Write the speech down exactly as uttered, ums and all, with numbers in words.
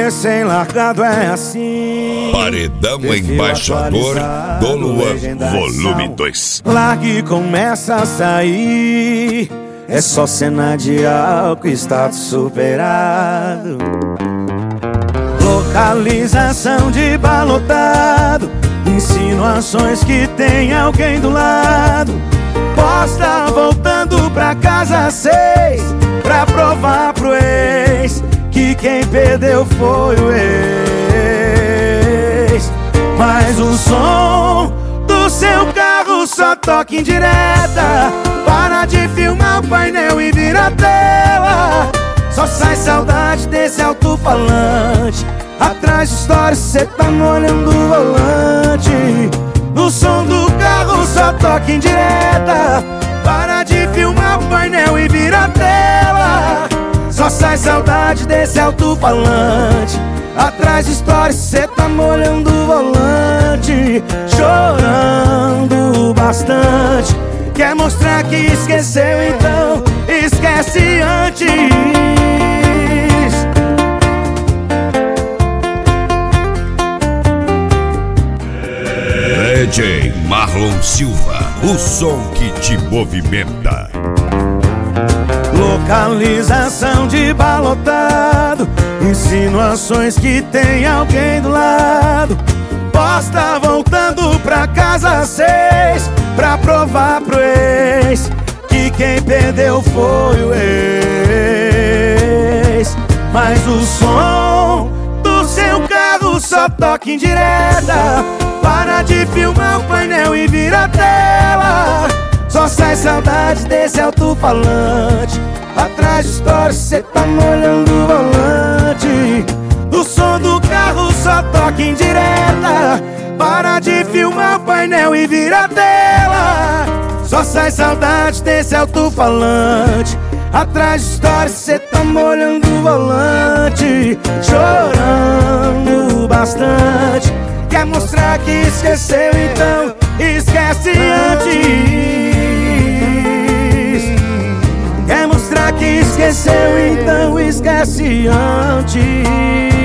recém-largado é assim. Paredão Embaixador do Luan, volume dois. Largue e começa a sair. É só cena de álcool, status superado. Localização de bar lotado. Insinuações que tem alguém do lado. Posta voltando pra casa às seis, pra provar pro ex que quem perdeu foi o ex. Mas o som do seu carro só toca em direta. Para de filmar o painel e vira a tela. Só sai saudade desse alto-falante. Atrás de história cê tá molhando o volante. No som do carro só toca em direta. Para de filmar o painel e vira a tela. Só sai saudade desse alto-falante. Atrás de história cê tá molhando o volante. Chorando bastante. Quer mostrar que esqueceu, então esquece antes. D J Marlon Silva, o som que te movimenta. Localização de bar lotado. Insinuações que tem alguém do lado. Posta voltando pra casa às seis, pra provar pro ex que quem perdeu foi o ex. Mas o som do seu carro só toca em direta. Para de filmar o painel e vira a tela. Só sai saudade desse alto-falante. Atrás de história cê tá molhando o volante. O som do carro só toca em direta. Para de filmar o painel e vira a tela. Só sai saudade desse alto-falante. Atrás de história cê tá molhando o volante. Chorando bastante. Quer mostrar que esqueceu, então esquece antes. Quer mostrar que esqueceu, então esquece antes.